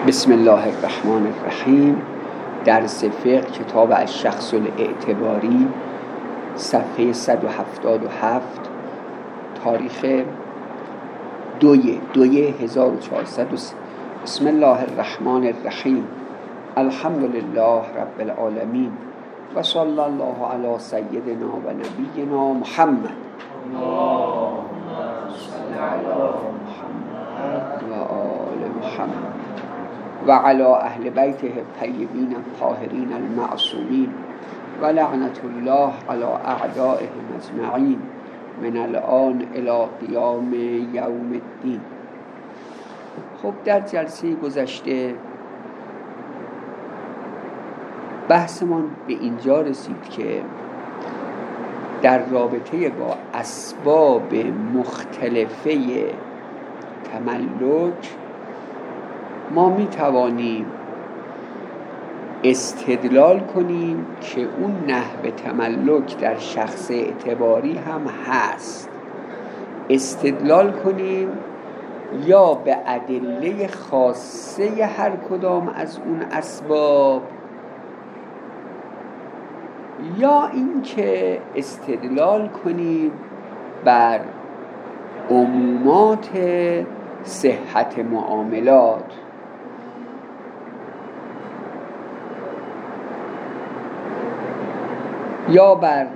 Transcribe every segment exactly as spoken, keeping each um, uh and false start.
بسم الله الرحمن الرحیم. درس فقه کتاب الشخص الاعتباری، صفحه صد و هفتاد و هفت، تاریخ دوی دوی هزار و چهارصد و سه. بسم الله الرحمن الرحیم. الحمد لله رب العالمین و صلی الله علی سیدنا و نبینا محمد. اللهم صل علی محمد و آل محمد و علی اهل بیته الطیبین الطاهرین المعصومین و لعنت الله علی اعدائهم اجمعین من الان الی قیام یوم الدین. خب در جلسه گذشته بحثمان به اینجا رسید که در رابطه با اسباب مختلفه تملک ما می توانیم استدلال کنیم که اون نحو تملک در شخص اعتباری هم هست. استدلال کنیم یا به ادله خاصه هر کدام از اون اسباب، یا اینکه استدلال کنیم بر عمومات صحت معاملات. یا بر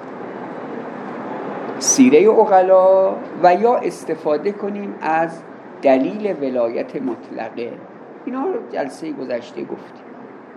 سیره عقلا و یا استفاده کنیم از دلیل ولایت مطلقه. اینا رو جلسه گذشته گفتیم.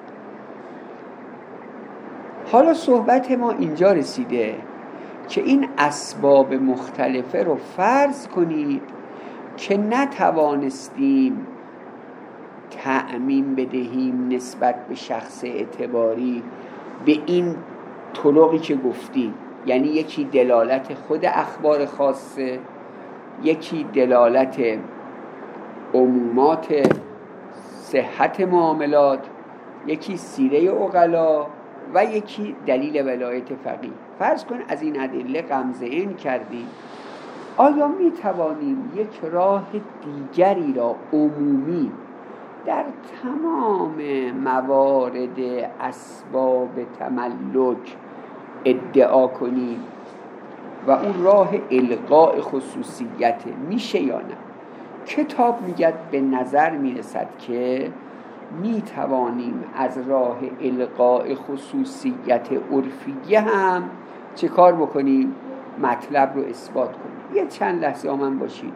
حالا صحبت ما اینجا رسیده که این اسباب مختلفه رو فرض کنید که نتوانستیم تأمین بدهیم نسبت به شخص اعتباری به این طرقی که گفتیم، یعنی یکی دلالت خود اخبار خاصه، یکی دلالت عمومات صحت معاملات، یکی سیره عقلا و یکی دلیل ولایت فقیه. فرض کن از این ادله غمزه این کردیم. آیا می توانیم یک راه دیگری را عمومی در تمام موارد اسباب تملک ادعا کنیم و اون راه الغاء خصوصیت میشه یا نه؟ کتاب میگه به نظر میرسد که می توانیم از راه الغاء خصوصیت عرفیه هم چه کار بکنیم؟ مطلب رو اثبات کنیم. یه چند لحظه آمن باشید.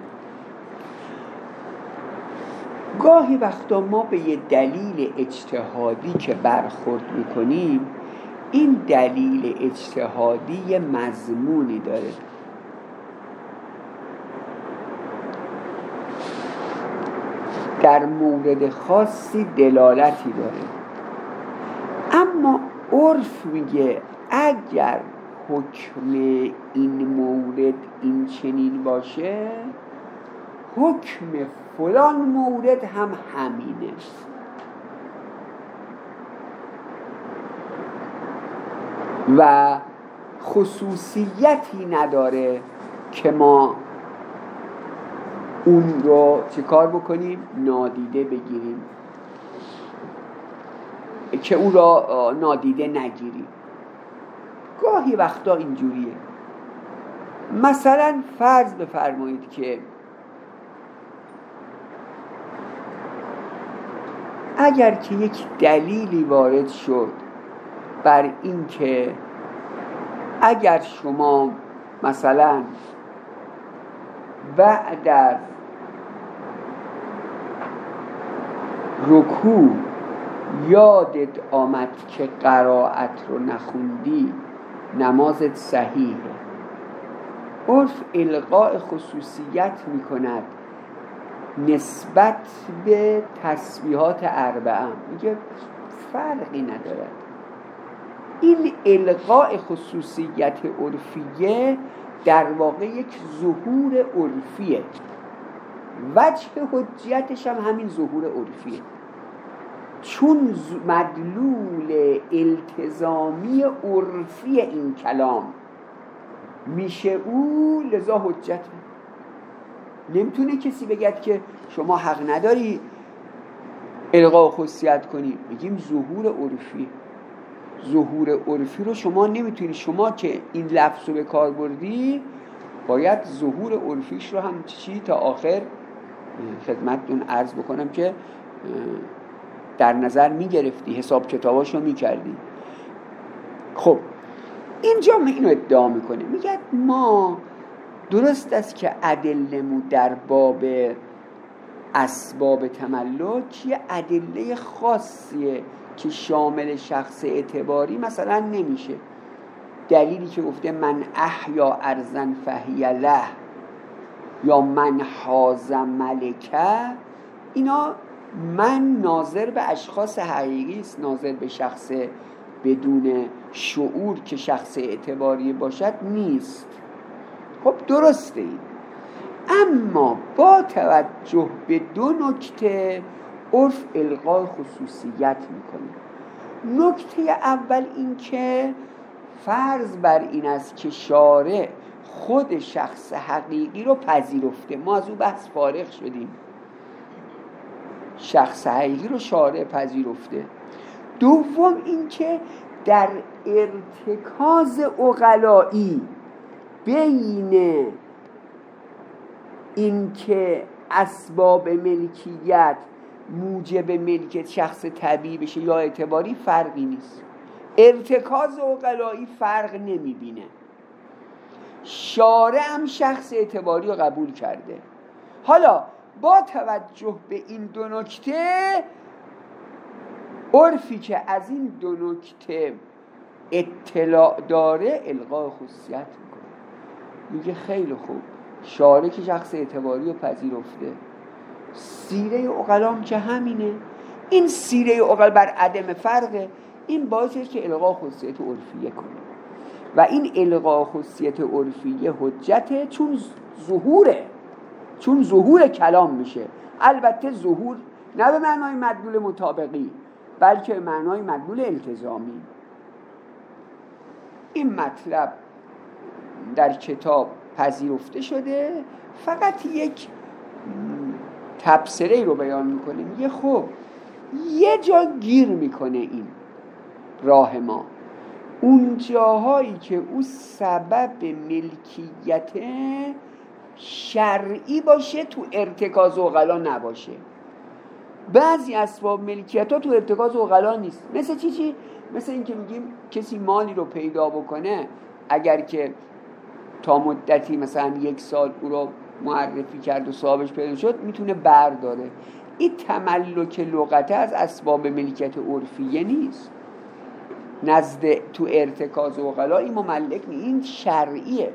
گاهی وقتا ما به یه دلیل اجتهادی که برخورد میکنیم، این دلیل اجتهادی یه مضمونی داره. در مورد خاصی دلالتی داره، اما عرف میگه اگر حکم این مورد این چنین باشه، حکم فلان مورد هم همینه. و خصوصیتی نداره که ما اون رو چه کار بکنیم؟ نادیده بگیریم، که اون را نادیده نگیریم. گاهی وقتا اینجوریه. مثلا فرض بفرمایید که اگر که یک دلیلی وارد شد بر این که اگر شما مثلا بعد از رکوع یادت آمد که قرائت رو نخوندی، نمازت صحیحه، عرف الغاء خصوصیت میکند نسبت به تسبیحات اربعه، میگه فرقی ندارد. این الغاء خصوصیت عرفیه در واقع یک ظهور عرفیه. وجه حجیتش هم همین ظهور عرفیه، چون مدلول التزامی عرفی این کلام میشه او، لذا حجته. نمیتونه کسی بگد که شما حق نداری الغا خصوصیت کنیم؟ میگیم ظهور عرفی. ظهور عرفی رو شما نمیتونی، شما که این لفظ رو به کار بردی باید ظهور عرفیش رو هم چی تا آخر خدمتتون عرض بکنم که در نظر میگرفتی، حساب کتاباش رو میکردی. خب اینجا ما اینو ادعا میکنه، میگه ما درست است که ادله‌مون در باب اسباب تملک یه ادله خاصیه که شامل شخص اعتباری مثلا نمیشه. دلیلی که گفته من احیا ارضا فهی له یا من حاز ملکه، اینا من ناظر به اشخاص حقیقی است، ناظر به شخص بدون شعور که شخص اعتباری باشد نیست. خب درسته این، اما با توجه به دو نکته عرف الغای خصوصیت میکنه. نکته اول این که فرض بر این است که شارع خود شخص حقیقی رو پذیرفته، ما از اون بحث فارغ شدیم، شخص حقیقی رو شارع پذیرفته. دوم این که در ارتکاز عقلایی بین این که اسباب ملکیت موجب ملکیت شخص طبیعی بشه یا اعتباری فرقی نیست. ارتکاز عقلایی فرق نمیبینه. شارع هم شخص اعتباری رو قبول کرده. حالا با توجه به این دو نکته عرفی که از این دو نکته اطلاع داره الغای خصوصیت میکنه. میگه خیلی خوب، شارع که شخص اعتباری رو پذیرفته، سیره عقلام که همینه، این سیره عقل بر عدم فرقه، این باعثه که الغا خصوصیت عرفیه کنه و این الغا خصوصیت عرفیه حجته چون ظهوره، چون ظهور کلام میشه. البته ظهور نه به معنای مدلول مطابقی بلکه به معنای مدلول التزامی. این مطلب در کتاب پذیرفته شده، فقط یک تبصره رو بیان میکنه. میگه خب یه جا گیر میکنه این راه ما، اون جاهایی که او سبب ملکیت شرعی باشه تو ارتکاز عقلا نباشه. بعضی اسباب ملکیت ها تو ارتکاز عقلا نیست. مثل چی چی؟ مثل این که میگیم کسی مالی رو پیدا بکنه، اگر که تا مدتی مثلا یک سال او رو معرفی کرد و صاحبش پیدا شد میتونه برداره. این تملک لغته از اسباب ملکیت عرفیه نیست، نزد تو ارتکاز عقلا این مملک نیست، این شرعیه.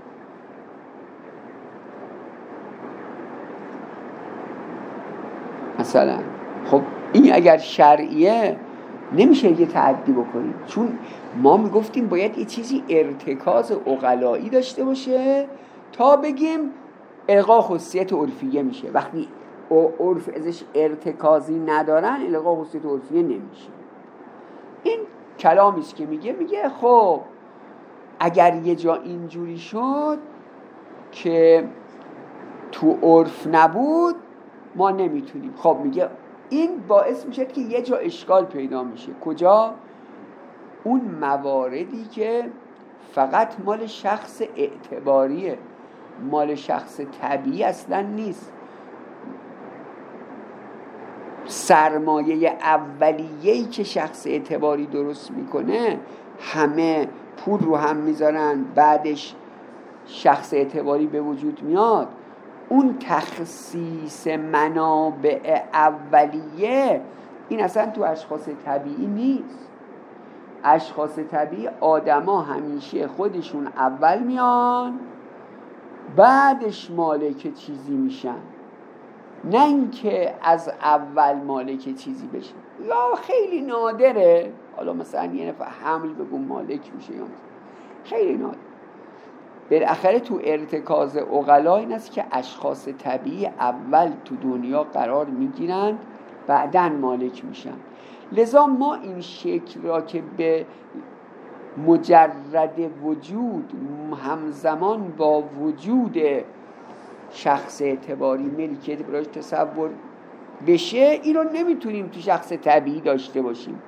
مثلا خب این اگر شرعیه نمیشه یه تعدی بکنیم، چون ما میگفتیم باید یه چیزی ارتکاز عقلایی داشته باشه تا بگیم الغا خصوصیت عرفیه میشه. وقتی عرف ازش ارتکازی ندارن الغا خصوصیت عرفیه نمیشه. این کلامی است که میگه میگه خب اگر یه جا اینجوری شد که تو عرف نبود ما نمیتونیم. خب میگه این باعث میشه که یه جا اشکال پیدا میشه. کجا؟ اون مواردی که فقط مال شخص اعتباریه، مال شخص طبیعی اصلا نیست. سرمایه اولیه‌ای که شخص اعتباری درست میکنه، همه پول رو هم میذارن، بعدش شخص اعتباری به وجود میاد. اون تخصیص منابع اولیه این اصلا تو اشخاص طبیعی نیست. اشخاص طبیعی آدما همیشه خودشون اول میان بعدش مالک چیزی میشن، نه اینکه از اول مالک چیزی بشن. یا خیلی نادره، حالا مثلا یه نفر حمل بگو مالک میشه، یا خیلی نادر. بالاخره تو ارتکاز عقلا این است که اشخاص طبیعی اول تو دنیا قرار میگیرن بعداً مالک میشن. لذا ما این شکل را که به مجرد وجود همزمان با وجود شخص اعتباری ملکیت برایش تصور بشه، این رو نمیتونیم تو شخص طبیعی داشته باشیم.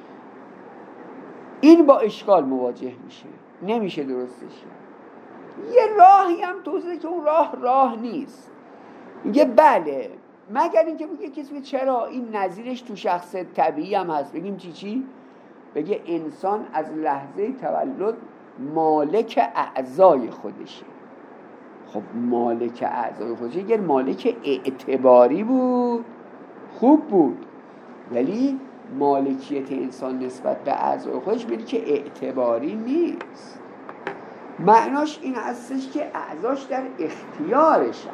این با اشکال مواجه میشه، نمیشه درستش. یه راهی هم توضیحه که اون راه راه نیست. میگه بله، مگر اینکه بگه کسی چرا این نظیرش تو شخص طبیعی هم هست. بگیم چی چی؟ بگه انسان از لحظه تولد مالک اعضای خودشه. خب مالک اعضای خودشه، اگر مالک اعتباری بود خوب بود، ولی مالکیت انسان نسبت به اعضای خودش ملک اعتباری نیست. معناش این هستش که اعضاش در اختیارشن.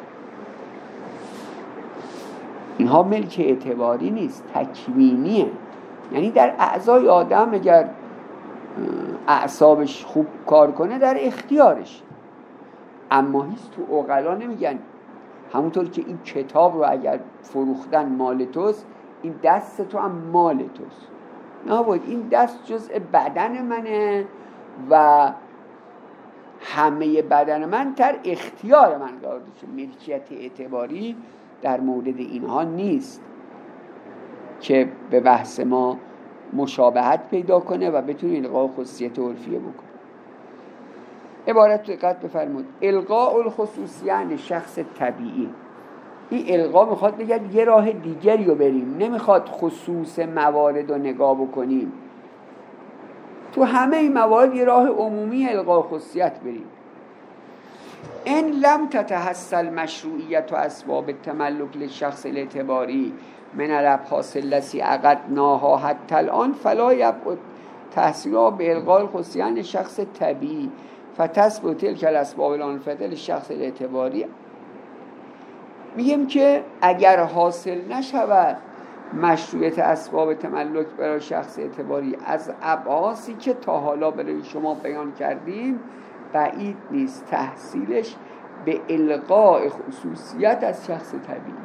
اینها ملک اعتباری نیست، تکوینیه. یعنی در اعضای آدم اگر اعصابش خوب کار کنه در اختیارش. اما هیچ تو عقلا نمیگن همونطور که این کتاب رو اگر فروختن مال توست، این دست تو هم مال توست. نه باید، این دست جزء بدن منه و همه بدن من در اختیار من قرار داشته. ملکیت اعتباری در مورد اینها نیست که به بحث ما مشابهت پیدا کنه و بتونه الغاء خصوصیت عرفیه بکنه. عبارت دقت بفرمود. الغاء الخصوصیه یعنی شخص طبیعی. این الغا میخواد بگه یه راه دیگری رو بریم، نمیخواد خصوص موارد رو نگاه بکنیم. تو همه این موارد یه راه عمومی الغاء خصوصیت بریم. ان لم تتحصل مشروعیت و اسباب التملک للشخص الاعتباری من الابحاث التي عقدناها حتی الان فلا یبعد تحصیلها به الغاء الخصوصیه یعنی شخص طبیعی فتثبت تلك الاسباب الانفته للشخص الاعتباری. میگیم که اگر حاصل نشود مشروعیت اسباب تملک برای شخص اعتباری از ابحاثی که تا حالا برای شما بیان کردیم، بعید نیست تحصیلش به الغاء خصوصیت از شخص طبیعی.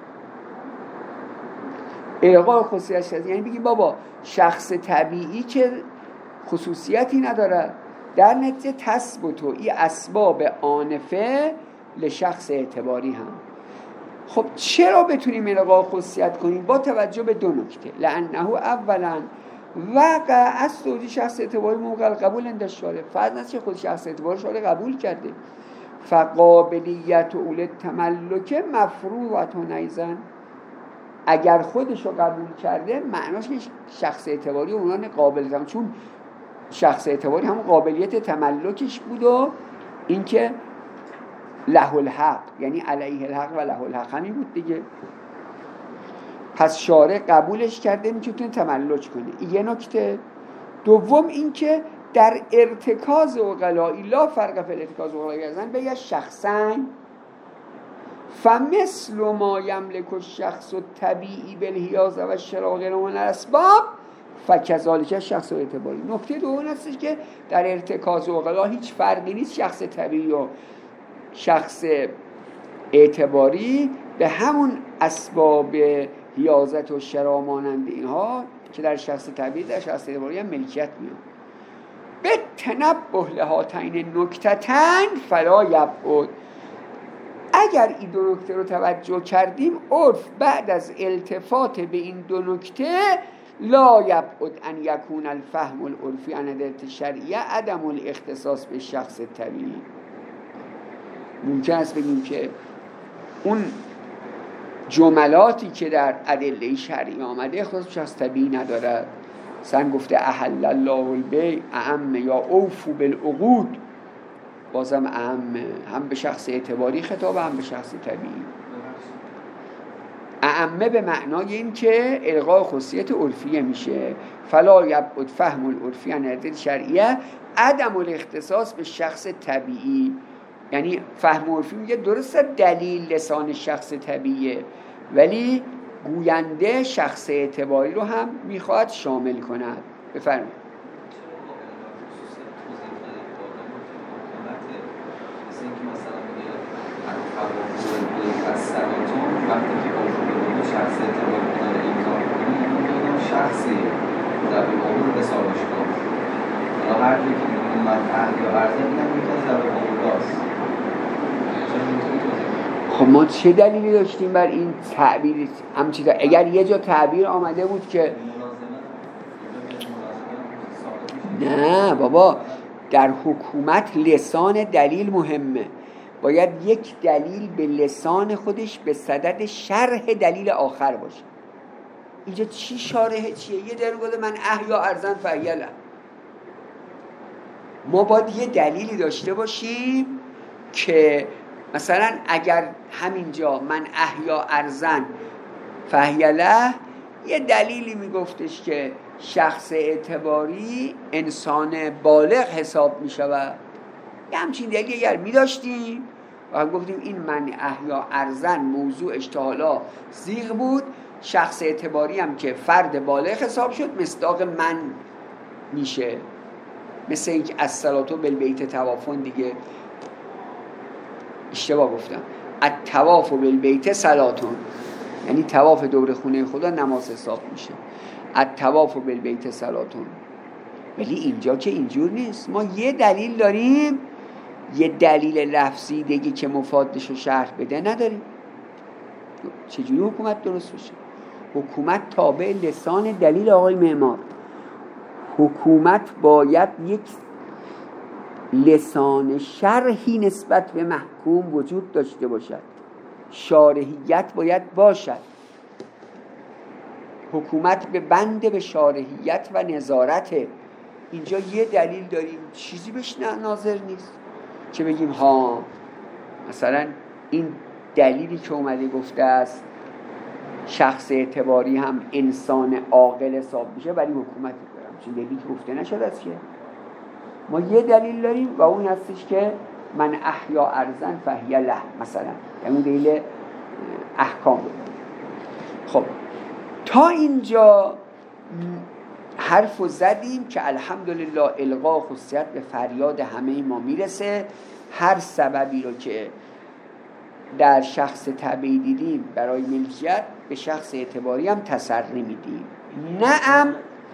الغاء خصوصیت یعنی بگیم بابا شخص طبیعی که خصوصیتی نداره، در نتیجه تثبت این اسباب آنفه لشخص اعتباری هم. خب چرا بتونیم الغاء خصوصیت کنیم؟ با توجه به دو نکته. لانه اولا وقع از توجیه شخص اعتباری موقع قبول اندشاره. فرض است که خود شخص اعتباری شاره قبول کرده، فقابلیت اول تملک مفروض و نیزن. اگر خودش رو قبول کرده معناش که شخص اعتباری اونان قابل تملک، چون شخص اعتباری همون قابلیت تملکش بود و اینکه له الحق یعنی علیه الحق و له الحق همین بود دیگه. پس شارع قبولش کرده میتونه تملک کنه. یه نکته. دوم اینکه در ارتکاز عقلائی لا فرق فی ارتکاز عقلائی ازن به یه شخصن فمثل ما یملک الشخص الطبیعی بالحیاز و شراغل من الاسباب فکذالک شخص اعتباری. نکته دوم هستش که در ارتکاز عقلا هیچ فرقی نیست شخص طبیعی و شخص اعتباری به همون اسباب حیازت و شرا مانند اینها که در شخص طبیعی در شخص اعتباری هم ملکیت میاد. به تنبه لهاتین نکتتن فلا یبعد. اگر این دو نکته رو توجه کردیم، عرف بعد از التفات به این دو نکته لا یبعد ان یکون الفهم العرفی عن الادله الشرعیه عدم الاختصاص به شخص طبیعی. ممکن است بگیم که اون جملاتی که در ادله شرعی آمده اختصاص به شخص طبیعی ندارد. مثلا گفته احل الله البیع اعم یا اوفو بالعقود، بازم اعم، هم به شخص اعتباری خطاب هم به شخص طبیعی. اعمه به معنای این که الغاء خصوصیت عرفیه میشه. فلا یبعد فهم العرفی عن الادله الشرعیه عدم الاختصاص به شخص طبیعی. یعنی فهم عرفی میگه درسته دلیل لسان شخص طبیعیه، ولی گوینده شخص اعتباری رو هم میخواد شامل کند. بفرمایید. وقتی که با شخص اعتباری کنه امضا کنه، شخصی در به قبول حسابش کنه. حالا هر جایی که میگم من تحت یا عرضه میگم میگم در به قبول هست. خب ما چه دلیلی داشتیم بر این تعبیر همچی؟ اگر یه جا تعبیر آمده بود که نه بابا، در حکومت لسان دلیل مهمه، باید یک دلیل به لسان خودش به صدد شرح دلیل آخر باشه. اینجا چی شارحه چیه؟ یه دلیل گفته من احیا ارزن فهیله. ما باید یه دلیلی داشته باشیم که مثلا اگر همینجا من احیا ارزن فهیله یه دلیلی میگفتش که شخص اعتباری انسان بالغ حساب میشود، یه همچین دلیلی اگر میداشتیم و هم گفتیم این من احیا ارزن موضوعش تا حالا زیغ بود، شخص اعتباری هم که فرد بالغ حساب شد مصداق من میشه. مثل اینکه الصلاة بالبیت توافن دیگه اشتباه گفتم، الطواف بالبیت صلاتون، یعنی طواف دور خونه خدا نماز حساب میشه، الطواف بالبیت صلاتون. ولی اینجا که اینجور نیست، ما یه دلیل داریم، یه دلیل لفظی دیگه که مفادش رو شرح بده نداریم. چجوری حکومت درست بشه؟ حکومت تابع لسان دلیل آقای معمار. حکومت باید یک لسان شرحی نسبت به محکوم وجود داشته باشد، شارحیت باید باشد. حکومت به بند به شارحیت و نظارت. اینجا یه دلیل داریم چیزی بهش ناظر نیست که بگیم ها مثلا این دلیلی که اومده گفته است شخص اعتباری هم انسان عاقل حساب میشه ولی حکومت دارم، چون دلیلی که گفته نشده است که ما یه دلیل داریم و اون هستش که من احیا ارزن فهی له، مثلا یعنی دلیل احکام رو. خب تا اینجا حرف زدیم که الحمدلله القا خصوصیت به فریاد همه ما میرسه. هر سببی رو که در شخص تبعی دیدیم برای ملکیت به شخص اعتباری هم تسری میدیم. نعم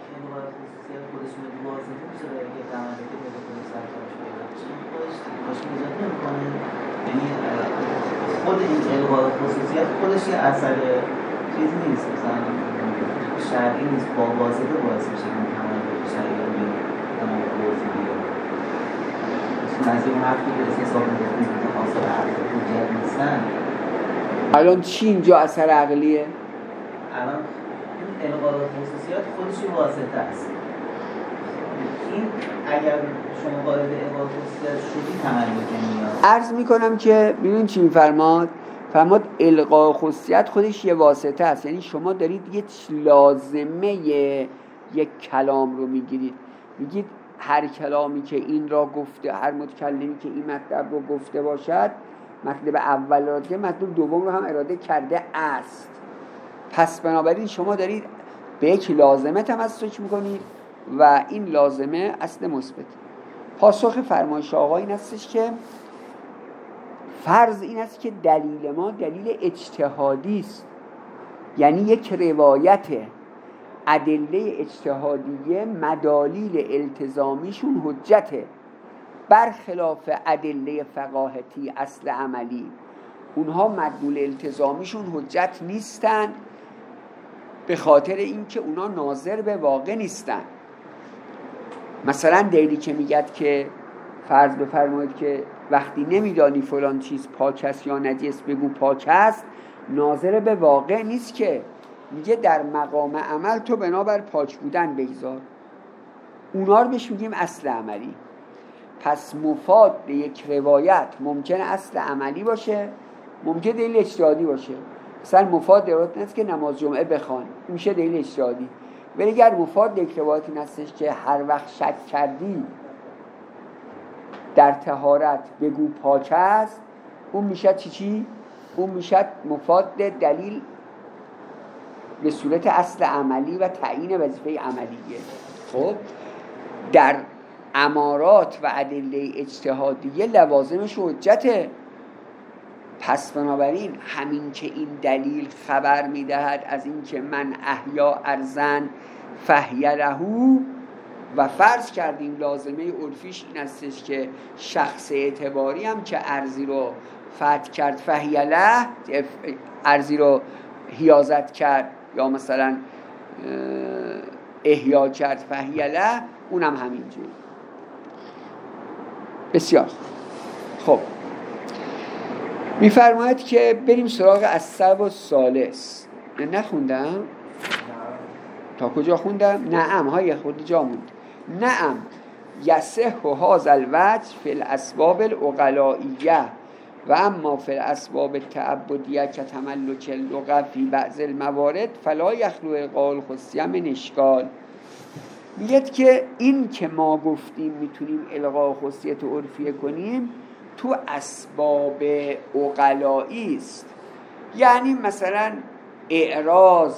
خود این القا خصوصیت خودش یه اثر چیز نیست، مثلا شرعی نیست، با واسطه باعث میشه که تمام شرعی تمام واسطه از این حرفی که حساب می‌کنید که اثر عقلی حجت نیستن. الان چی اینجا اثر عقلیه؟ الان این القا خصوصیت خودش یه واسطه است. این اگر شما وارد القا خصوصیت شدی تملک میاد. عرض میکنم که ببین چی میفرماد؟ فرماد القا خصوصیت خودش یه واسطه است، یعنی شما دارید یه لازمه یک کلام رو میگیرید، میگید هر کلامی که این را گفته، هر متکلمی که این مطلب رو گفته باشد مطلب اول را که مطلب دوم رو هم اراده کرده است. پس بنابراین شما دارید به یک لازمه تمسک میکنید و این لازمه اصل مثبت. پاسخ فرمایش آقا این هستش که فرض این است که دلیل ما دلیل اجتهادی است، یعنی یک روایت ادله اجتهادیه مدالیل التزامیشون حجته، برخلاف ادله فقاهتی اصل عملی. اونها مدلول التزامیشون حجت نیستن به خاطر اینکه اونا ناظر به واقع نیستن. مثلا دلیلی که میگد که فرض بفرمایید که وقتی نمیدانی فلان چیز پاک است یا نجس بگو پاک است، ناظر به واقع نیست، که میگه در مقام عمل تو بنابر پاک بودن بگذار. اونا رو بهش میگیم اصل عملی. پس مفاد به یک روایت ممکنه اصل عملی باشه، ممکنه دلیل اجتهادی باشه. مثلا مفاد روایت نیست که نماز جمعه بخوان، میشه دلیل اجتهادی. ولی اگر مفاد یک روایتی هستش که هر وقت شک کردی در طهارت بگو پاک است، اون میشه چی چی؟ اون میشه مفاد دلیل به صورت اصل عملی و تعیین وظیفه عملیه. خب در امارات و ادله اجتهادیه لوازمش حجته. پس بنابراین همین که این دلیل خبر میدهد از این که من احیا ارزن فهی لهو و فرض کردیم لازمه عرفیش این استش که شخص اعتباری هم که ارزی رو فتح کرد فهیله، ارضی رو حیازت کرد یا مثلا احیا کرد فهیله، اونم همینجور. بسیار خب، میفرماید که بریم سراغ السبب الثالث. نخوندم؟ تا کجا خوندم؟ نعم های خود جا موند. نعم یصح هذا الوجه فی الاسباب العقلائیه و اما فی الاسباب التعبدیه که تملک اللغة فی بعض الموارد فلا یخلو القاء الخصیه من اشکال. میگه که این که ما گفتیم میتونیم الغاء خصیت عرفیه کنیم تو اسباب عقلایی است، یعنی مثلا اعراض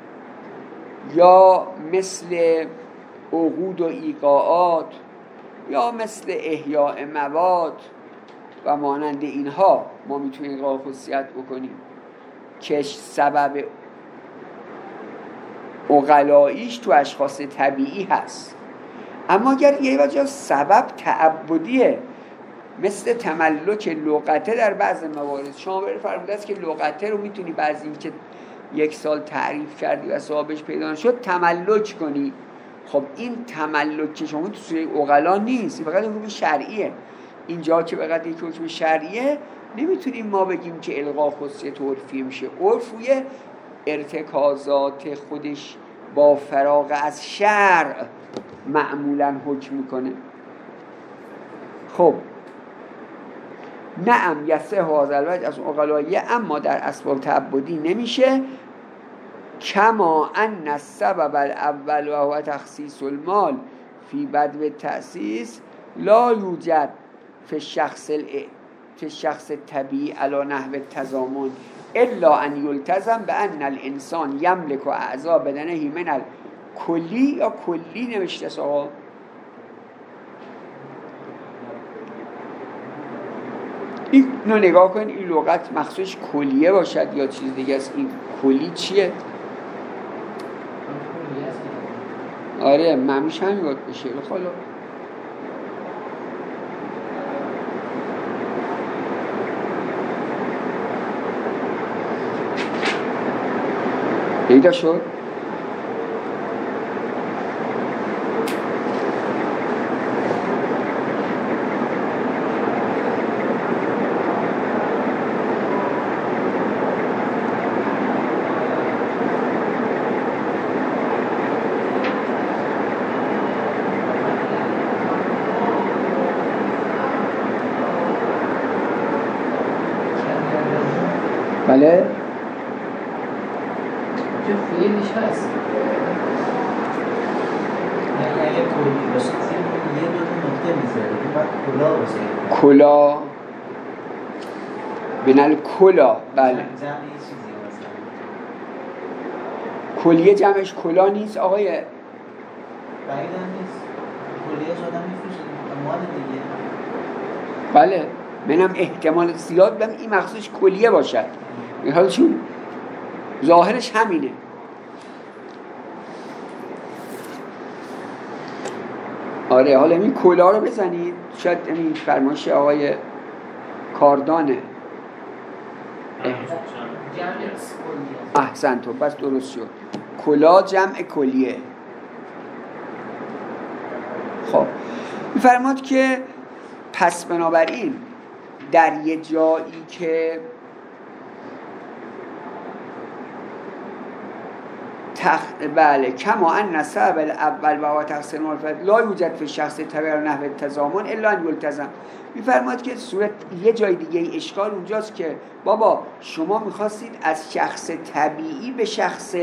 یا مثل عقود و ایقاعات یا مثل احیاء مواد و مانند اینها ما میتونیم الغاء خصیت بکنیم که سبب عقلاییش تو اشخاص طبیعی هست. اما اگر یه وجه سبب تعبدیه مثل تملک لغته در بعض موارد، شما فرموده است که لغته رو میتونی بعضی این که یک سال تعریف کردی و صاحبش پیدا شد تملک کنی. خب این تملک که شما تو سوره عقلا نیست، فقط حکم شرعیه. اینجا که فقط یک حکم شرعیه نمیتونیم ما بگیم که الغاء خصیت عرفی میشه. عرف روی ارتکازات خودش با فراغ از شرع معمولا حکم میکنه. خب نعم یصح هذا الوجه از عقلائیه، اما در اسباب تعبدی نمیشه. کما ان السبب الاول و هو تخصیص المال فی بدو التأسیس لا یوجد فی الشخص فی الشخص الطبیعی علی نحو التضامن الا ان یلتزم بان الانسان یملک اعضاء بدنه من الکلی، یا کلی نوشته سوا اینو نگاه کن، این لغت مخصوص کلیه باشد یا چیز دیگه است. این کلی چیه؟ آره معنیش همین باید بشه. بخوالا پیدا شد؟ بله؟ چه فیلش هست؟ یعنی اگه کلی باشه یه دو تا نکته میذاره بعد کلا باشه. کلا بنال کلا، بله. جمع یه چیزی مثلا کلیه جمعش کلا نیست آقای؟ بعید هم نیست. کلیه آدم میفروشه مال دیگه. بله منم احتمال زیاد بهم این مخصوص کلیه باشد. این حال چون ظاهرش همینه. آره حالا این کلا رو بزنید، شاید این فرمایش آقای کاردانه. احسن تو بس درست شد. کلا جمع کلیه. خب میفرماد که پس بنابراین در یه جایی که تخ... بله کما ان السبب الاول و هو تخصیص المال لا یوجد فی الشخص الطبیعی نحو التضامن الا ان یلتزم. میفرماد که صورت یه جای دیگه ای اشکال اونجاست که بابا شما میخواستید از شخص طبیعی به شخص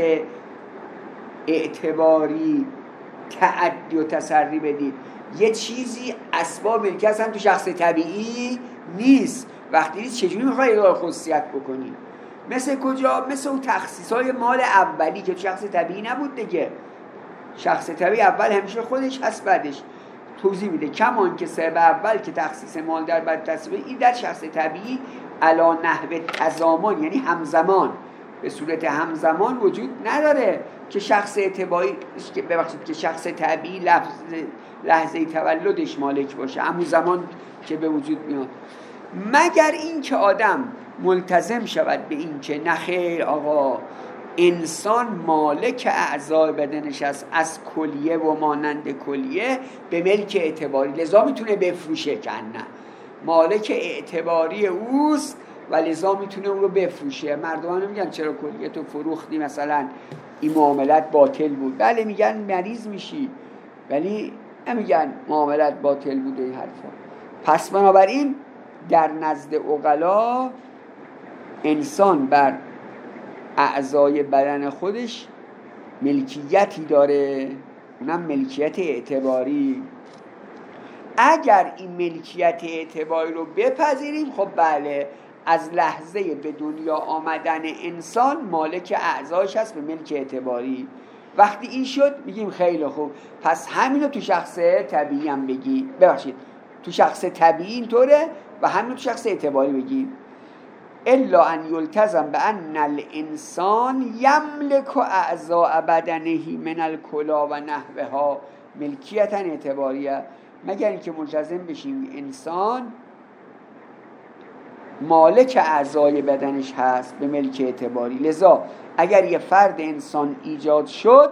اعتباری تعدی و تسری بدید. یه چیزی اسباب ملکیت هم تو شخص طبیعی نیست. وقتی نیست چجوری میخوای الغاء خصوصیت بکنی؟ مثل کجا؟ مثل اون تخصیصای مال اولی که تو شخص طبیعی نبود دیگه. شخص طبیعی اول همیشه خودش هست، بعدش توضیح میده. کمان که سبب اول که تخصیص مال در بعد تصویب، این در شخص طبیعی علا نحو تضامن یعنی همزمان، به صورت همزمان وجود نداره که شخص اعتباری که ببخشید که شخص طبیعی لحظه, لحظه تولدش مالک باشه همون زمان که به وجود میاد. مگر این که آدم ملتزم شود به این که نخیر آقا انسان مالک اعضای بدنش است، از کلیه و مانند کلیه به ملک اعتباری، لذا میتونه بفروشه، که نه مالک اعتباری اوست و لذا میتونه اون رو بفروشه. مردم هم نمیگن چرا کلیه تو فروختی، مثلا این معاملت باطل بود. بله میگن مریض میشی، ولی نمیگن معاملت باطل بود و این حرفا. پس بنابراین در نزد عقلا انسان بر اعضای بدن خودش ملکیتی داره، اونم ملکیت اعتباری. اگر این ملکیت اعتباری رو بپذیریم، خب بله از لحظه به دنیا آمدن انسان مالک اعضایش هست به ملک اعتباری. وقتی این شد میگیم خیلی خوب، پس همینو تو شخص طبیعی هم بگی، ببخشید تو شخص طبیعی اینطوره و همینو تو شخص اعتباری بگیم. الا ان یلتزم به ان الانسان یملک اعضاء بدنه من الکلا و نحوها ملکیتا اعتباریه، مگر اینکه ملتزم بشیم انسان مالک اعضای بدنش هست به ملک اعتباری. لذا اگر یه فرد انسان ایجاد شد،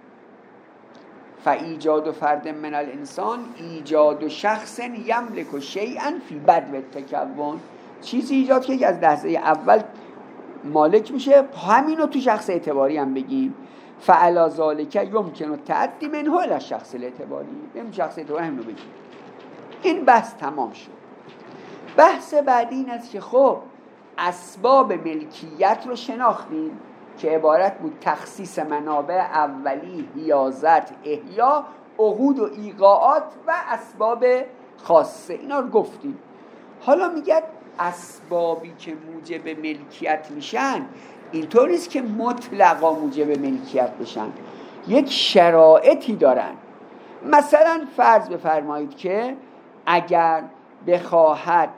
فایجاد فرد من الانسان ایجاد شخص یملک شیئا فی بدو التکون، چیزی ایجاد که از لحظه اول مالک میشه، همینو تو شخص اعتباری هم بگیم. فعلا ذالک یمکن التعدی منه الی شخص الاعتباری، بهم شخص اعتباری همینو بگیم. این بحث تمام شد. بحث بعدی این است که خب اسباب ملکیت رو شناختیم که عبارت بود تخصیص منابع اولی، حیازت، احیا، عقود و ایقاعات و اسباب خاصه، اینا رو گفتیم. حالا میگه اسبابی که موجب ملکیت میشن اینطور نیست که مطلقا موجب ملکیت بشن، یک شرایطی دارن. مثلا فرض بفرمایید که اگر بخواهد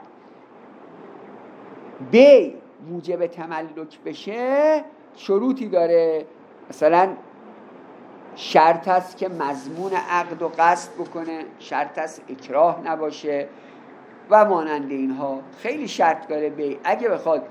بی موجب تملک بشه شروطی داره، مثلا شرط است که مضمون عقد و قصد بکنه، شرط است اکراه نباشه و مانند اینها. خیلی شرط داره بی. اگه بخواد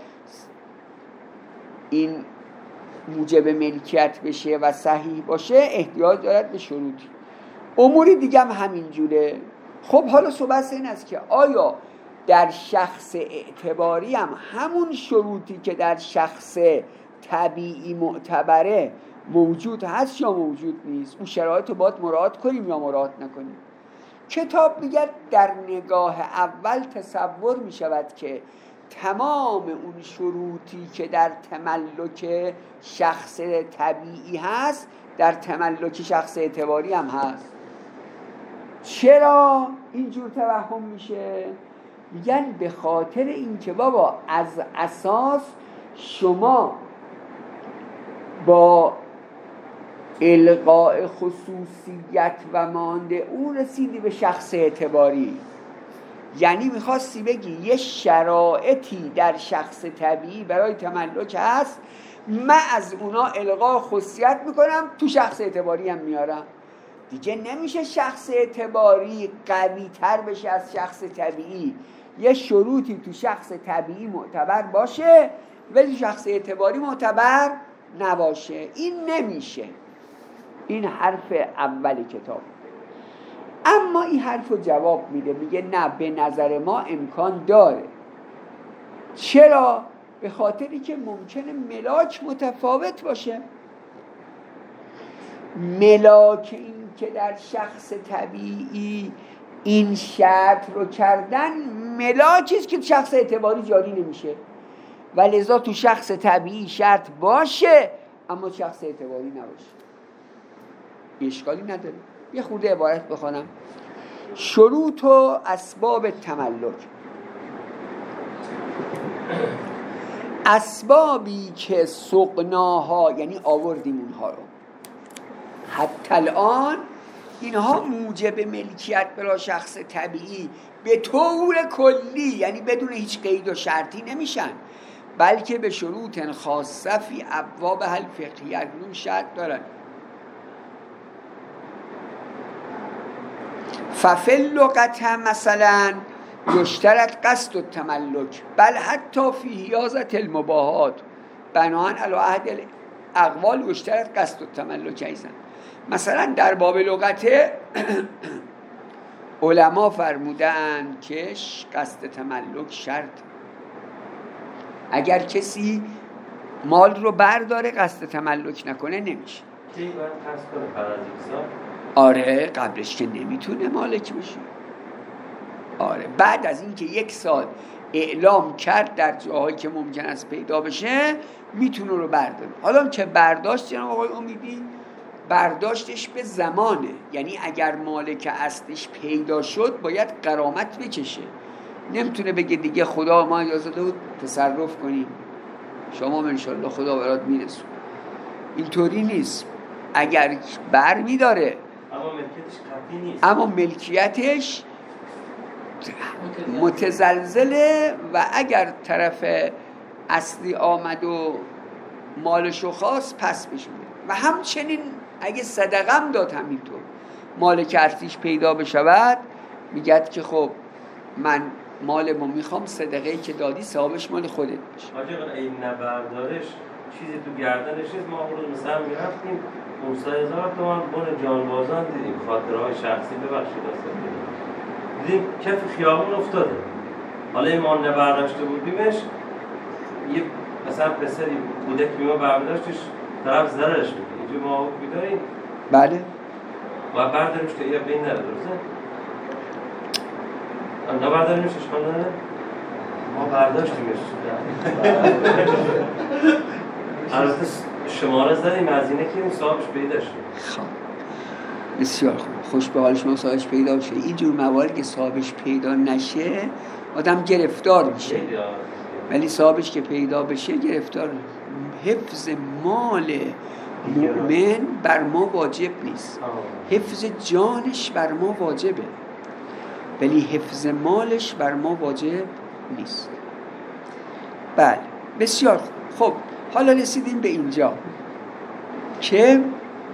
این موجب ملکیت بشه و صحیح باشه احتیاج دارد به شروطی. اموری دیگه هم همین جوره. خب حالا صحبت این است که آیا در شخص اعتباری هم همون شروطی که در شخص طبیعی معتبره موجود هست یا موجود نیست؟ اون شرایط رو باید مراعات کنیم یا مراعات نکنیم؟ کتاب میگه در نگاه اول تصور میشود که تمام اون شروطی که در تملک شخص طبیعی هست در تملک شخص اعتباری هم هست. چرا اینجور توهم میشه؟ میگن به خاطر اینکه بابا از اساس شما با القاء خصوصیت و مانده اون رسیدی به شخص اعتباری. یعنی میخواستی بگی یه شرایطی در شخص طبیعی برای تملک هست، من از اونا القاء خصوصیت میکنم تو شخص اعتباری هم میارم. دیگه نمیشه شخص اعتباری قوی تر بشه از شخص طبیعی. یه شروطی تو شخص طبیعی معتبر باشه ولی شخص اعتباری معتبر نباشه. این نمیشه. این حرف اول کتاب. اما این حرف رو جواب میده، میگه نه، به نظر ما امکان داره. چرا؟ به خاطری که ممکنه ملاک متفاوت باشه. ملاک این که در شخص طبیعی این شرط رو کردن ملاکیست که شخص اعتباری جاری نمیشه و لذا تو شخص طبیعی شرط باشه اما شخص اعتباری نباشه. اشکالی نداره. یه خورده عبارت بخونم. شروط و اسباب تملک. اسبابی که سقناها، یعنی آوردیم اونها رو، حتی الان اینها موجب ملکیت برای شخص طبیعی به طور کلی، یعنی بدون هیچ قید و شرطی نمیشن، بلکه به شروط خاصه فی ابواب الفقهیه اون شرط دارن. ففل لغت هم مثلا یشترط قصد التملک بل حتی فی حیازت المباهات بناهن علی عهد الاقوال یشترط قصد التملک ایضا. مثلا در باب لغت علما فرمودن که قصد تملک شرط. اگر کسی مال رو برداره قصد تملک نکنه نمیشه. کی باید قصد کنه بعد از یک سال؟ آره قبلش که نمیتونه مالک بشه. آره بعد از اینکه یک سال اعلام کرد در جاهایی که ممکن است پیدا بشه میتونه رو برداره. حالا که برداشت جناب آقای امیدی برداشتش به زمانه، یعنی اگر مالک اصلش پیدا شد باید غرامت بکشه، نمیتونه بگه دیگه خدا ما اجازه داد تصرف کنیم شما انشالله خدا برات میرسون. اینطوری نیست. اگر بر میداره اما ملکیتش قطعی نیست، اما ملکیتش متزلزله و اگر طرف اصلی آمد و مالشو خواست پس بشه. و همچنین اگه صدقه هم داد همینطور مالک اصلیش پیدا بشود میگد که خب من مال ما میخوام صدقه‌ای که دادی صاحبش مال خودت بشه. حاجی اگر این نبردارش چیزی تو گردنش نیست. ما اون روز مثلا میرفتیم پانصد هزار تومان بون جانبازان دیدیم، خاطرهای شخصی ببخشید اصلا دیدیم کف خیابون افتاده. حالا این ما نبرداشته بودیمش، یه مثلا پسری کودک بیما برداشتش طرف زرش بود اینجا ما حکمی داریم بله و برداریمش که یه بین نره درسته؟ نبرداریمش اشکال نداره؟ ما برداشتیمش البته شماره زدیم از اینه که صاحبش پیدا شد. خب بسیار خوب، خوش به حال شما صاحبش پیدا شه. اینجور موارد که صاحبش پیدا نشه آدم گرفتار میشه، ولی صاحبش که پیدا بشه گرفتار. حفظ مال مؤمن بر ما واجب نیست، حفظ جانش بر ما واجبه، ولی حفظ مالش بر ما واجب نیست. بله بسیار خوب. خب حالا رسیدیم به اینجا که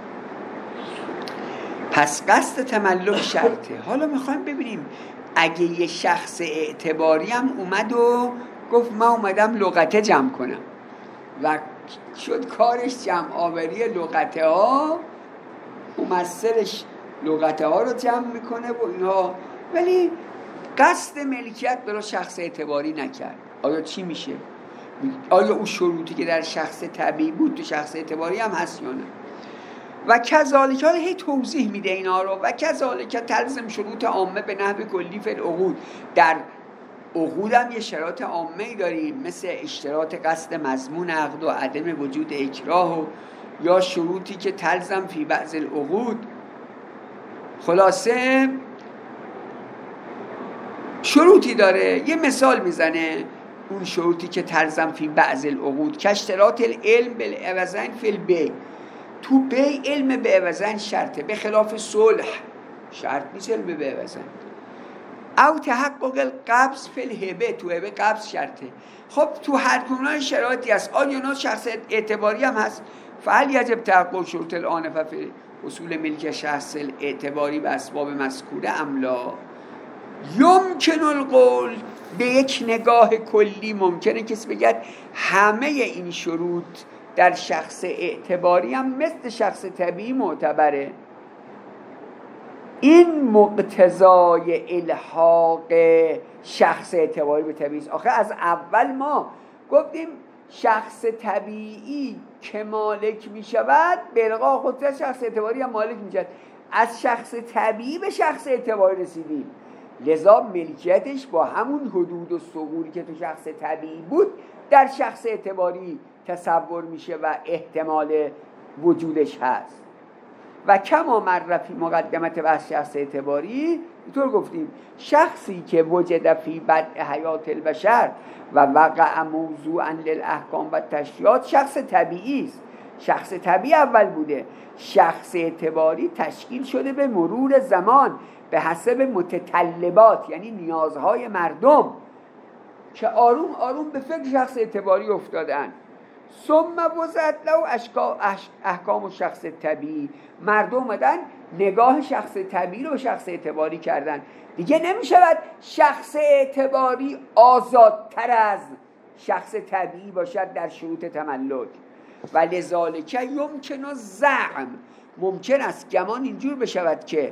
پس قصد تملک شرطه. حالا میخوایم ببینیم اگه یه شخص اعتباری هم اومد و گفت من اومدم لغته جمع کنم و شد کارش جمع آوری لغته ها، ممثلش لغته ها رو جمع میکنه و اینها، ولی قصد ملکیت برای شخص اعتباری نکرد. آیا چی میشه؟ آیا اون شروطی که در شخص طبیعی بود تو شخص اعتباری هم هست یا نه؟ و کذالک، حالا هی توضیح میده اینا رو، و کذالک تلزم شروط عامه به نحو کلی فی العقود. در عقود هم یه شرایط عامه ای داریم مثل اشتراط قصد مضمون عقد و عدم وجود اکراه و یا شروطی که تلزم فی بعض العقود. خلاصه شروطی داره، یه مثال میزنه اون شروطی که تلزم فی بعض العقود که اشتراط العلم بالعوضین فی البیع. تو بیع علم به عوضین شرطه، به خلاف صلح شرط نیست علم به عوضین. او تحقق القبض فی الهبه، تو هبه قبض شرطه. خب تو هر کدوم شرایطی هست. آیا نه شخص اعتباری هم هست؟ فعل یجب تحقق شروط العنفه فی اصول ملک شخص اعتباری به اسباب مذکوره املا. یمکن القول، به یک نگاه کلی ممکنه کسی بگه همه این شروط در شخص اعتباری هم مثل شخص طبیعی معتبره. این مقتضای الحاق شخص اعتباری به طبیعی است. آخه از اول ما گفتیم شخص طبیعی که مالک می شود به الغا خود شخص اعتباری هم مالک می شود. از شخص طبیعی به شخص اعتباری رسیدیم، لذا ملکیتش با همون حدود و ثغوری که تو شخص طبیعی بود در شخص اعتباری تصور میشه و احتمال وجودش هست. و کما مرفی مقدمت بحث شخص اعتباری، اینطور گفتیم شخصی که وجد فی بدء حیات البشر و وقع موضوعا للاحکام و تشریعات شخص طبیعی است. شخص طبیعی اول بوده، شخص اعتباری تشکیل شده به مرور زمان به حسب متطلبات، یعنی نیازهای مردم که آروم آروم به فکر شخص اعتباری افتادن. ثم وضعت له احکام و شخص طبیعی. مردم اومدن نگاه شخص طبیعی رو شخص اعتباری کردن. دیگه نمیشود شخص اعتباری آزادتر از شخص طبیعی باشد در شروط تملک. و لذالک یمکن الزعم، ممکن است گمان اینجور بشود که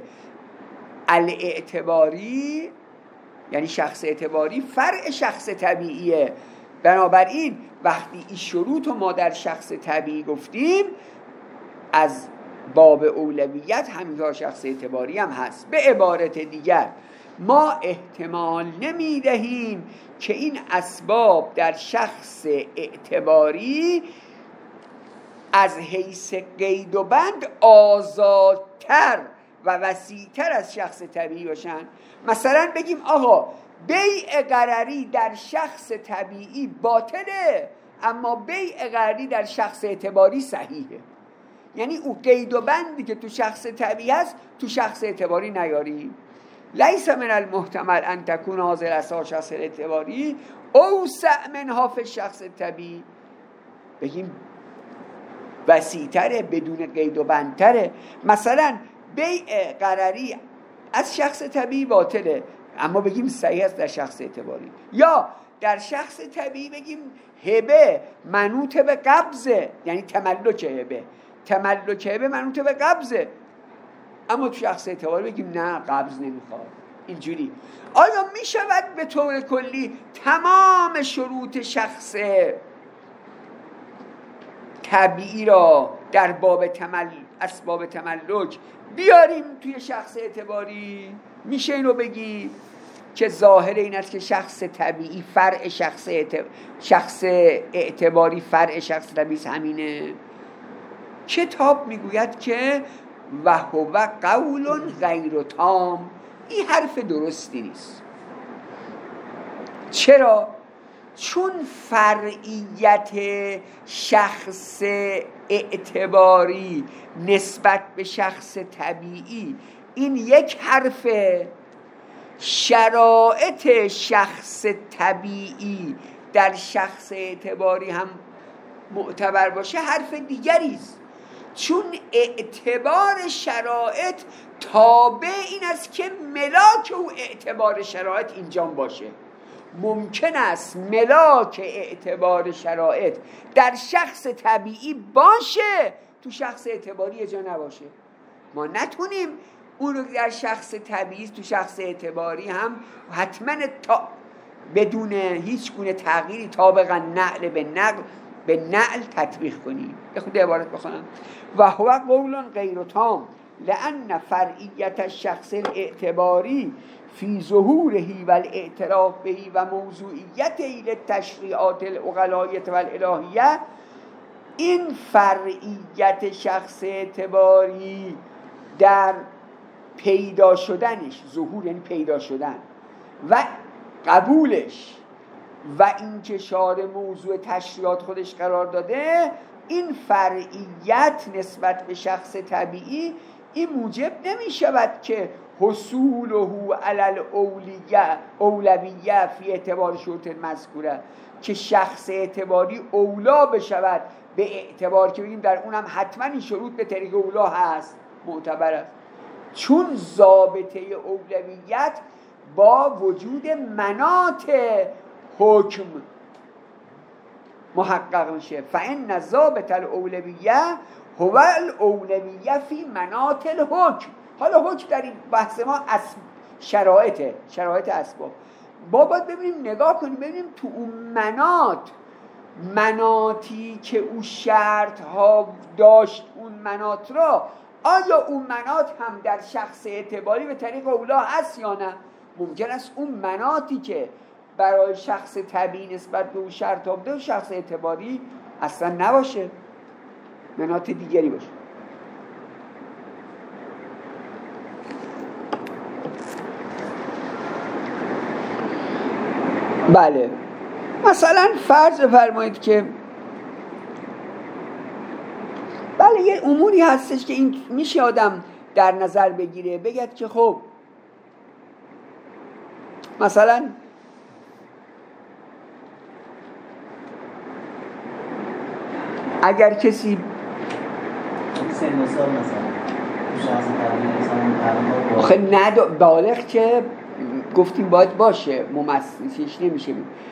الاعتباری یعنی شخص اعتباری فرع شخص طبیعیه. بنابراین وقتی این شروط رو ما در شخص طبیعی گفتیم، از باب اولویت همینطور شخص اعتباری هم هست. به عبارت دیگر ما احتمال نمی دهیم که این اسباب در شخص اعتباری از حیث قید و بند آزادتر و وسیعتر از شخص طبیعی باشن. مثلا بگیم آقا بیع غرری در شخص طبیعی باطله، اما بیع غرری در شخص اعتباری صحیحه. یعنی او قید و بندی که تو شخص طبیعی هست تو شخص اعتباری نیاری. لیس من المحتمل ان تكون هذه الاسباب شخص اعتباری اوسع منها فی الشخص طبیعی. بگیم وسیع‌تره، بدون قید و بندتره. مثلا بیع غرری از شخص طبیعی باطله، اما بگیم صحیح است در شخص اعتباری. یا در شخص طبیعی بگیم هبه منوط به قبضه، یعنی تملک هبه تملک هبه منوط به قبضه، اما تو شخص اعتباری بگیم نه قبض نمیخواد. اینجوری آیا میشود به طور کلی تمام شروط شخص طبیعی را در باب تمل... اسباب تملک بیاریم توی شخص اعتباری؟ میشه اینو بگی که ظاهر این است که شخص طبیعی فرع شخص اعتباری شخص اعتباری فرع شخص طبیعی همینه؟ کتاب میگوید که و هو قول غیر تام. این حرف درستی نیست. چرا؟ چون فرعیت شخص اعتباری نسبت به شخص طبیعی این یک حرفه، شرایط شخص طبیعی در شخص اعتباری هم معتبر باشه حرف دیگری است. چون اعتبار شرایط تابع این است که ملاک او اعتبار شرایط اینجا باشه. ممکن است ملاک اعتبار شرایط در شخص طبیعی باشه، تو شخص اعتباری جا نباشه. ما نتونیم اون رو در شخص طبیعی تو شخص اعتباری هم حتما تا بدون هیچ گونه تغییری طابق نقل به نقل به نقل تطبیق کنیم. به خود عبارت بخونم و هو قول غیر تام لأن فرعیت الشخص الاعتباری فی ظهوره و الاعتراف به و موضوعیته للتشریعات العقلایه و الالهیه. این فرعیت شخص اعتباری در پیدا شدنش، ظهور یعنی پیدا شدن، و قبولش و اینکه شارع موضوع تشریعات خودش قرار داده، این فرعیت نسبت به شخص طبیعی این موجب نمی شود که حصوله علی الاولیه اولویه فی اعتبار شروط مذکوره، که شخص اعتباری اولا بشود به اعتبار که بگیم در اونم حتما این شروط به طریق اولا هست، معتبر است. چون ضابطه اولویت با وجود مناط حکم محقق میشه. فإن ضابط الاولویه هو الاولویه فی مناط الحکم. حالا حکم در این بحث ما اسب شرایطه، شرایط اسباب. با باید ببینیم نگاه کنیم ببینیم تو اون مناط مناطی که او شرط ها داشت اون مناط را، آیا اون مناط هم در شخص اعتباری به طریق اولا هست یا نه؟ ممکن است اون مناطی که برای شخص طبیعی نسبت به اون شرط ها بوده شخص اعتباری اصلا نباشه، مناط دیگری باشه. بله، مثلا فرض فرمایید که بله یه اموری هستش که این میشه آدم در نظر بگیره، بگید که خب مثلا اگر کسی سن و سال مثلا شخص طبیعی مثلا آخه ند بالغ که گفتیم باید باشه، ممثلش نمیشه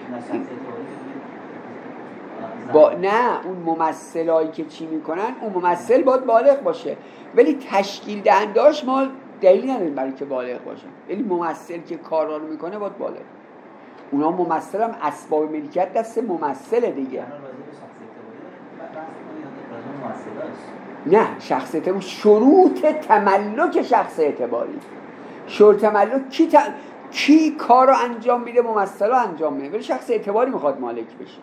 با نه اون ممثلایی که چی میکنن اون ممثل باید بالغ باشه، ولی تشکیل دهندهاش ما دلیلی نداریم برای که بالغ باشه، ولی ممثل که کارا رو میکنه باید بالغ. اونا ممثل هم اسباب ملکیت دست ممثل دیگه. نه شخص اعتباری شروط تملک شخص اعتباری، شروط تملک کی ت... کی کار رو انجام میده؟ ممثل رو انجام میده، ولی شخص اعتباری میخواد مالک بشه.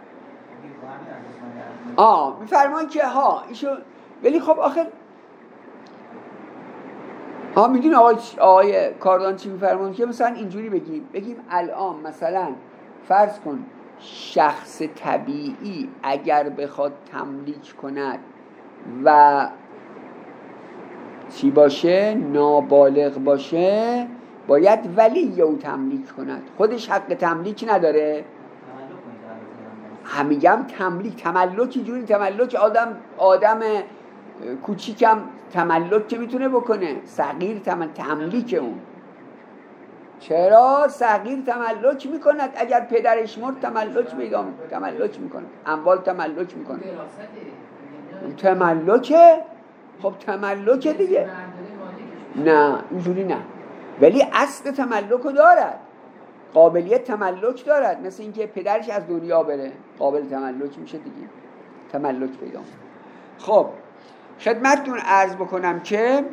آه میفرمان که ها ایشو، ولی خب آخر ها میدون آقای آقای کاردان چی میفرمان که مثلا اینجوری بگیم بگیم الان مثلا فرض کن شخص طبیعی اگر بخواد تملیک کند و چی باشه نابالغ باشه باید ولی او تملیک کند، خودش حق تملیک نداره. همیگم تملیک تملک جوری تملک آدم آدم کوچیکم تملک که میتونه بکنه، صغیر تمل... تملیک اون چرا صغیر تملک میکند؟ اگر پدرش مرد تملک میدام تملک میکنه، اموال تملک میکنه. تملکه خب تملکه دیگه. نه اینجوری نه، ولی اصل تملک رو دارد، قابلیت تملک دارد، مثل اینکه پدرش از دنیا بره قابل تملک میشه دیگه، تملک پیدا. خب خدمتتون عرض بکنم که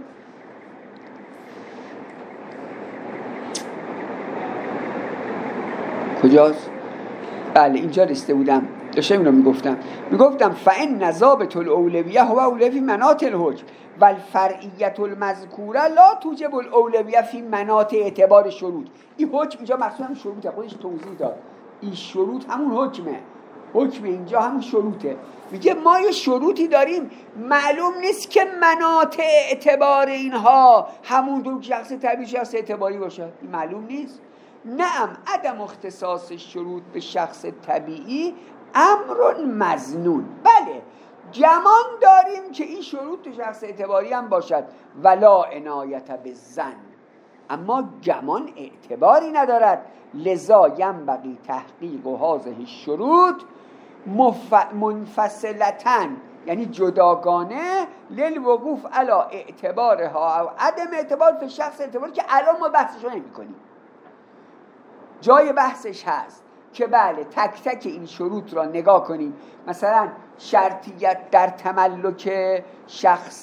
کجاست؟ بله اینجا رسیده بودم، داشتم این رو میگفتم میگفتم فإن نضابط الاولویه هو اولویه فی مناط الحکم و الفرعیت المذکوره لا توجب الاولویه فی مناط اعتبار شروط. این حکم اینجا مقصود هم شروطه، خودش توضیح داد این شروط همون حکمه، حکم اینجا همون شروطه. میگه ما یه شروطی داریم معلوم نیست که مناط اعتبار اینها همون دو شخص طبیعی شخص اعتباری باشه، این معلوم نیست. نعم عدم اختصاص شروط به شخص طبیعی امر مظنون، بله گمان داریم که این شروط تو شخص اعتباری هم باشد، ولا عنایت بالظن، اما گمان اعتباری ندارد. لذا ینبغی تحقیق هذه الشروط مف... منفصلتن، یعنی جداگانه، للوقوف علی اعتبارها و عدم اعتبار به شخص اعتباری که الان ما بحثش رو نمی کنیم. جای بحثش هست که بله تک تک این شروط را نگاه کنیم. مثلا شرطیت در تملک شخص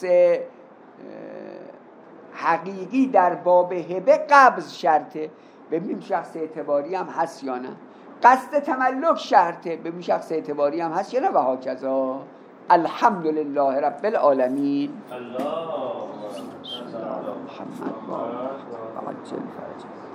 حقیقی در باب هبه قبض شرطه، ببینیم شخص اعتباری هم هست یا نه. قصد تملک شرطه، ببینیم شخص اعتباری هم هست یا نه، و هاکذا. الحمدلله رب العالمین. الله محمد و عجل فرجه.